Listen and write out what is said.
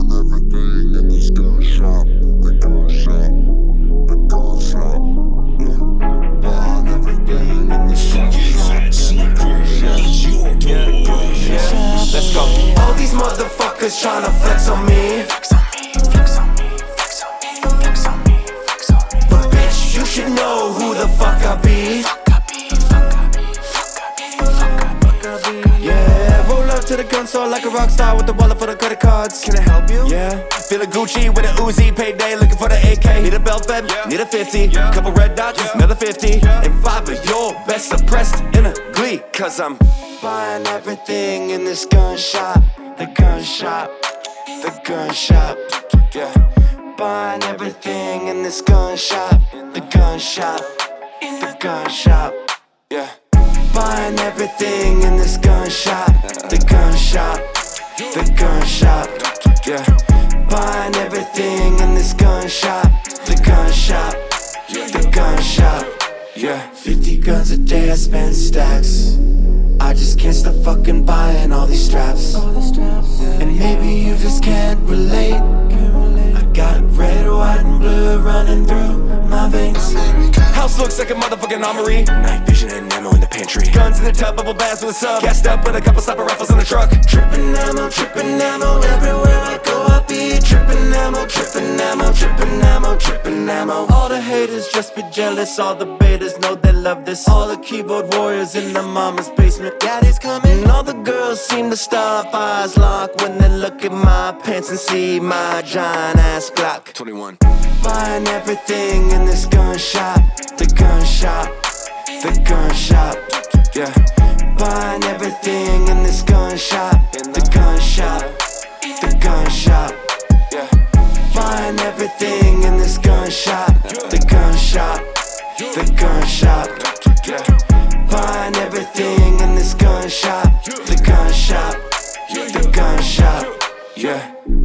Buying everything in this gun shop, the gun shop, the gun shop. Buying everything in this gun shop. Let's go. All these motherfuckers tryna flex on me. But bitch, you should know who the fuck I be. Yeah, roll up to the gun store like a rock star with the wallet for the credit cards. Can I help you? Yeah, feeling Gucci with an Uzi, payday looking for the AK. Need a belt fed, need a 50, couple red dots, another 50, and 5 of your best suppressed in a glee. Cause I'm buying everything in this gun shop, the gun shop, the gun shop. Yeah, buying everything in this gun shop, the gun shop, the gun shop. Yeah, buying everything in this gun shop, the gun shop, the gun shop. Yeah, buying everything in this gun shop, the gun shop, the gun shop. Yeah, 50 guns a day, I spend stacks. I just can't stop fucking buying all these straps. And maybe you just can't relate. I got red, white, and blue running through my veins. House looks like a motherfucking armory. Night vision and ammo in the pantry. Guns in the tub, bubble baths with a sub. Gassed up with a couple slapper rifles on the truck. Trippin' ammo, everywhere I go I be trippin' ammo, trippin' ammo, trippin' ammo, trippin' ammo. All the haters just be jealous, all the betas know they love this. All the keyboard warriors in the mama's basement, daddy's coming. All the girls seem to stop, eyes locked when they look at my pants and see my giant ass Glock 21. Buying everything in this gun shop, the gun shop, the gun shop. Yeah, buying everything in this gun shop, the gun shop, the gun shop. Yeah, buying everything in this gun shop, the gun shop, the gun shop. Yeah, buying everything in this gun shop, the gun shop, the gun shop. Yeah.